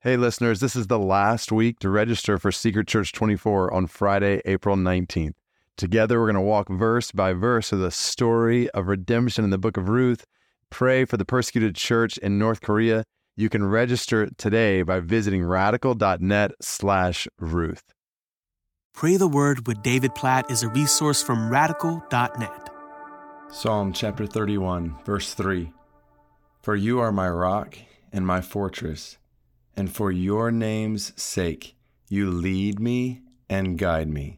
Hey listeners, this is the last week to register for Secret Church 24 on Friday, April 19th. Together we're going to walk verse by verse through the story of redemption in the book of Ruth, pray for the persecuted church in North Korea. You can register today by visiting radical.net/Ruth. Pray the Word with David Platt is a resource from radical.net. Psalm chapter 31, verse 3. For you are my rock and my fortress, and for your name's sake, you lead me and guide me.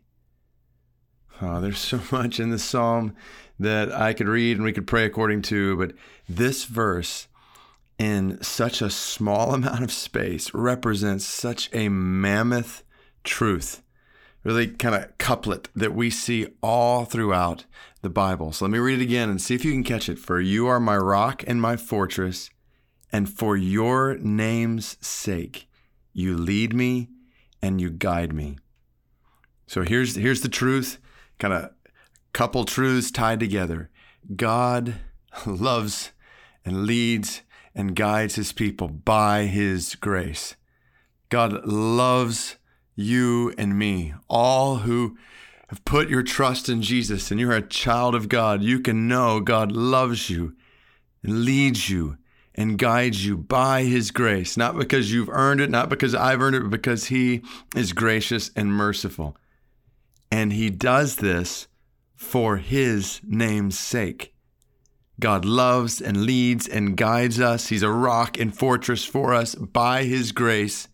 Oh, there's so much in this psalm that I could read and we could pray according to, but this verse, in such a small amount of space, represents such a mammoth truth, really kind of couplet that we see all throughout the Bible. So let me read it again and see if you can catch it. For you are my rock and my fortress, and for your name's sake, you lead me and you guide me. So here's the truth, kind of couple truths tied together. God loves and leads and guides his people by his grace. God loves you and me, all who have put your trust in Jesus and you're a child of God. You can know God loves you and leads you and guides you by his grace, not because you've earned it, not because I've earned it, but because he is gracious and merciful. And he does this for his name's sake. God loves and leads and guides us. He's a rock and fortress for us by his grace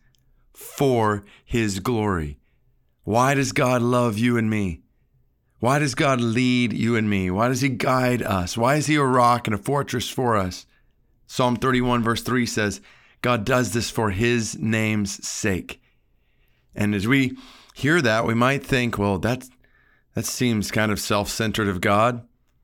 for his glory. Why does God love you and me? Why does God lead you and me? Why does he guide us? Why is he a rock and a fortress for us? Psalm 31 verse 3 says, God does this for his name's sake. And as we hear that, we might think, well, that seems kind of self-centered of God.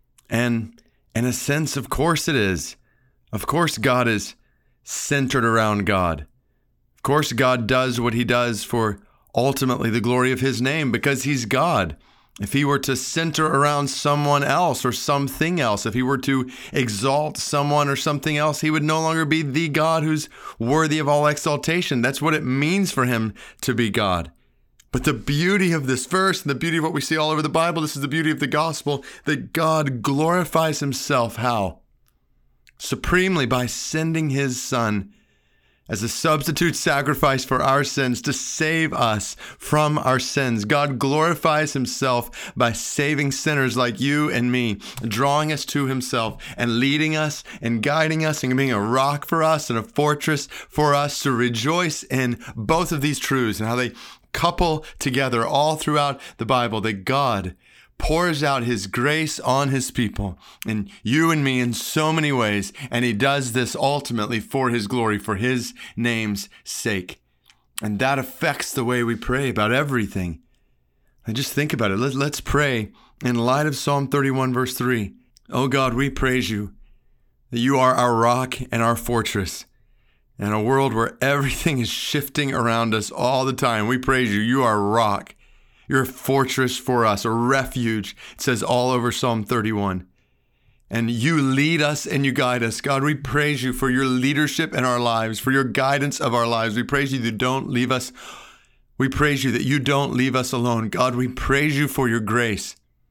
And in a sense, of course it is. Of course God is centered around God. Of course God does what he does for ultimately the glory of his name because he's God. If he were to center around someone else or something else, if he were to exalt someone or something else, he would no longer be the God who's worthy of all exaltation. That's what it means for him to be God. But the beauty of this verse and the beauty of what we see all over the Bible, this is the beauty of the gospel, that God glorifies himself. How? Supremely by sending his son as a substitute sacrifice for our sins to save us from our sins. God glorifies himself by saving sinners like you and me, drawing us to himself and leading us and guiding us and being a rock for us and a fortress for us to rejoice in both of these truths and how they couple together all throughout the Bible, that God pours out his grace on his people and you and me in so many ways. And he does this ultimately for his glory, for his name's sake. And that affects the way we pray about everything. And just think about it. Let's pray in light of Psalm 31 verse 3. Oh God, we praise you that you are our rock and our fortress. In a world where everything is shifting around us all the time, we praise you. You are a rock. You're a fortress for us, a refuge, it says all over Psalm 31. And you lead us and you guide us. God, we praise you for your leadership in our lives, for your guidance of our lives. We praise you that you don't leave us. We praise you that you don't leave us alone. God, we praise you for your grace.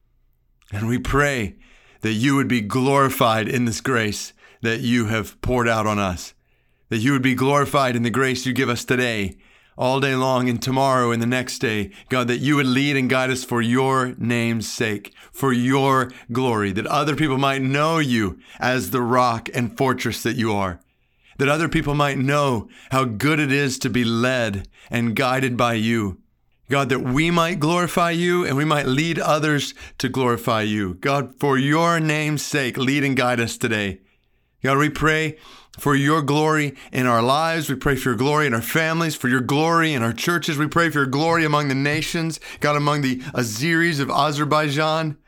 And we pray that you would be glorified in this grace that you have poured out on us, that you would be glorified in the grace you give us today, all day long and tomorrow and the next day. God, that you would lead and guide us for your name's sake, for your glory, that other people might know you as the rock and fortress that you are, that other people might know how good it is to be led and guided by you. God, that we might glorify you and we might lead others to glorify you. God, for your name's sake, lead and guide us today. God, we pray for your glory in our lives. We pray for your glory in our families, for your glory in our churches. We pray for your glory among the nations. God, among the Azeris of Azerbaijan,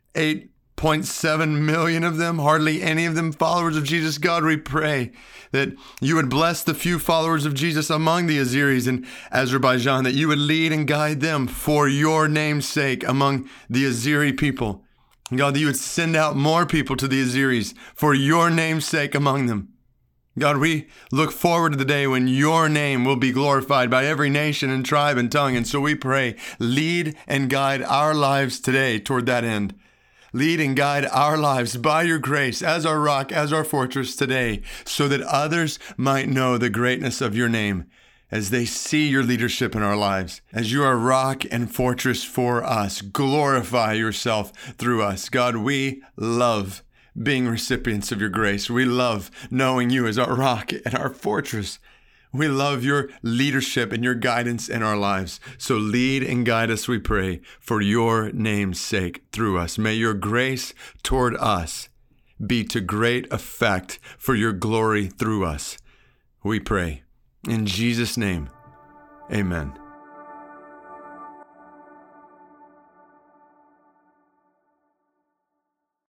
8.7 million of them, hardly any of them followers of Jesus. God, we pray that you would bless the few followers of Jesus among the Azeris in Azerbaijan, that you would lead and guide them for your name's sake among the Azeri people. God, that you would send out more people to the Azeris for your name's sake among them. God, we look forward to the day when your name will be glorified by every nation and tribe and tongue. And so we pray, lead and guide our lives today toward that end. Lead and guide our lives by your grace as our rock, as our fortress today, so that others might know the greatness of your name as they see your leadership in our lives. As you are rock and fortress for us, glorify yourself through us. God, we love being recipients of your grace. We love knowing you as our rock and our fortress. We love your leadership and your guidance in our lives. So lead and guide us, we pray, for your name's sake through us. May your grace toward us be to great effect for your glory through us. We pray. In Jesus' name, amen.